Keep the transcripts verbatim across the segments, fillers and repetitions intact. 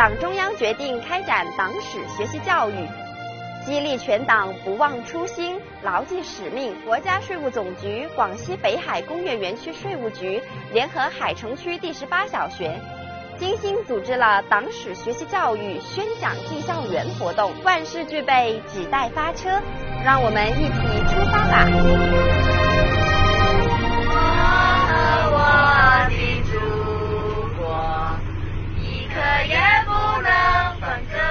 党中央决定开展党史学习教育，激励全党不忘初心，牢记使命。国家税务总局、广西北海工业园区税务局联合海城区第十八小学，精心组织了党史学习教育宣讲进校园活动。万事俱备，只待发车，让我们一起出发吧！ 我和我的祖国，一刻也不能分割。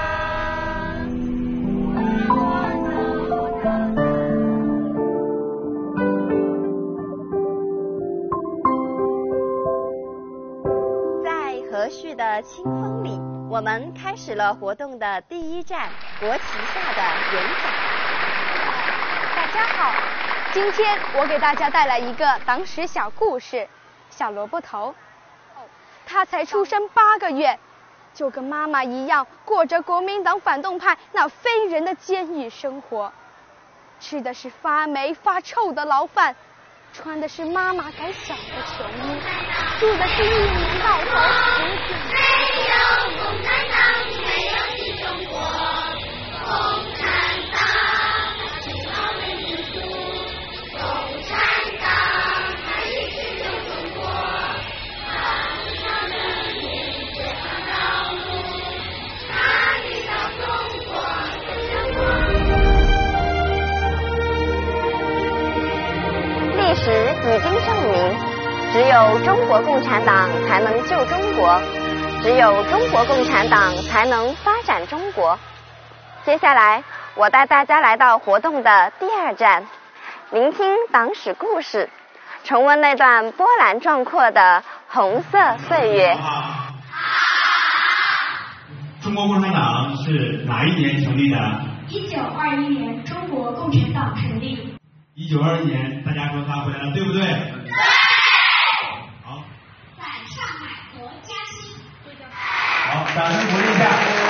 在和煦的清风里，我们开始了活动的第一站——国旗下的演讲。 大家好，今天我给大家带来一个党史小故事——小萝卜头。他才出生八个月，就跟妈妈一样，过着国民党反动派那非人的监狱生活，吃的是发霉发臭的牢饭，穿的是妈妈改小的球衣，住的是一年到头十几年。 没有共产党，没有新中国，共产党是我们民族，共产党它一直有中国，它是我们面前的道路，它遇到中国的生活。 历史已经证明，只有中国共产党才能救中国，只有中国共产党才能发展中国。接下来，我带大家来到活动的第二站，聆听党史故事，重温那段波澜壮阔的红色岁月。 中国共产党是哪一年成立的？ 一九二一年，中国共产党成立。 一九二一年，大家说他回来了，对不对？ 对。 好。 在上海和嘉兴。 好，掌声鼓励一下。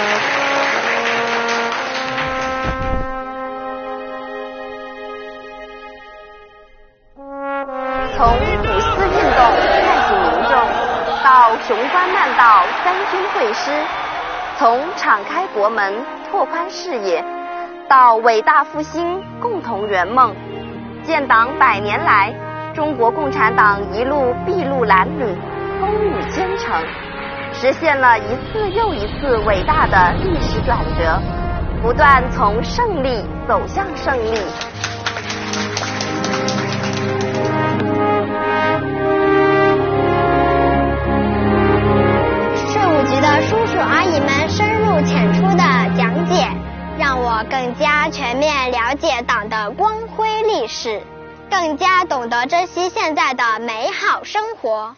从五四运动唤醒民众，到雄关漫道三军会师，从敞开国门拓宽视野，到伟大复兴共同圆梦。建党百年来，中国共产党一路筚路蓝缕，风雨兼程，实现了一次又一次伟大的历史转折，不断从胜利走向胜利。 税务局的叔叔阿姨们深入浅出的讲解，让我更加全面了解党的光辉历史，更加懂得珍惜现在的美好生活。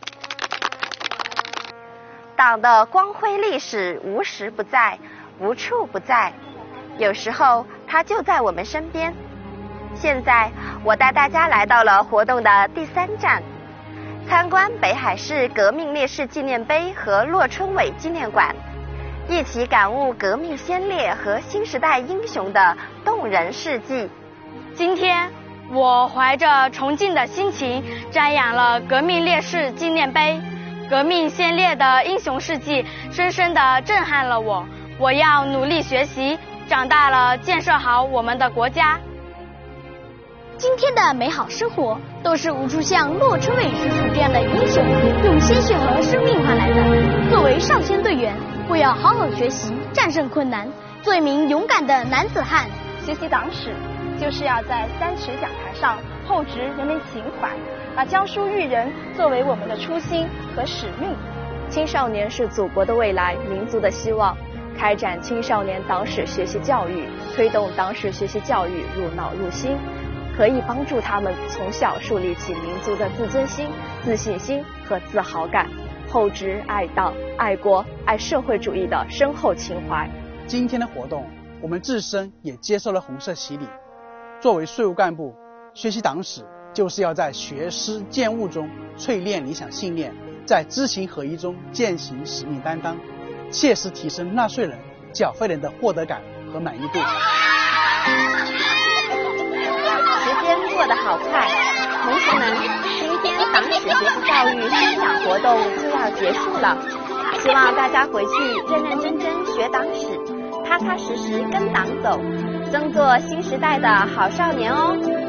党的光辉历史无时不在，无处不在，有时候它就在我们身边。现在我带大家来到了活动的第三站，参观北海市革命烈士纪念碑和骆春伟纪念馆，一起感悟革命先烈和新时代英雄的动人事迹。 今天我怀着崇敬的心情瞻仰了革命烈士纪念碑，革命先烈的英雄事迹深深地震撼了我。我要努力学习，长大了建设好我们的国家。 今天的美好生活都是无数像骆春伟叔叔这样的英雄用鲜血和生命换来的。作为少先队员，我要好好学习，战胜困难，做一名勇敢的男子汉。 学习党史，就是要在三尺讲台上厚植人民情怀，把教书育人作为我们的初心和使命。 青少年是祖国的未来，民族的希望。开展青少年党史学习教育，推动党史学习教育入脑入心，可以帮助他们从小树立起民族的自尊心、自信心和自豪感，厚植爱党、爱国、爱社会主义的深厚情怀。 今天的活动，我们自身也接受了红色洗礼。作为税务干部，学习党史就是要在学思践悟中淬炼理想信念，在知行合一中践行使命担当，切实提升纳税人、缴费人的获得感和满意度。 时间过得好快，同学们，今天党史学习教育宣讲活动就要结束了。 希望大家回去认认真真学党史，踏踏实实跟党走，争做新时代的好少年哦。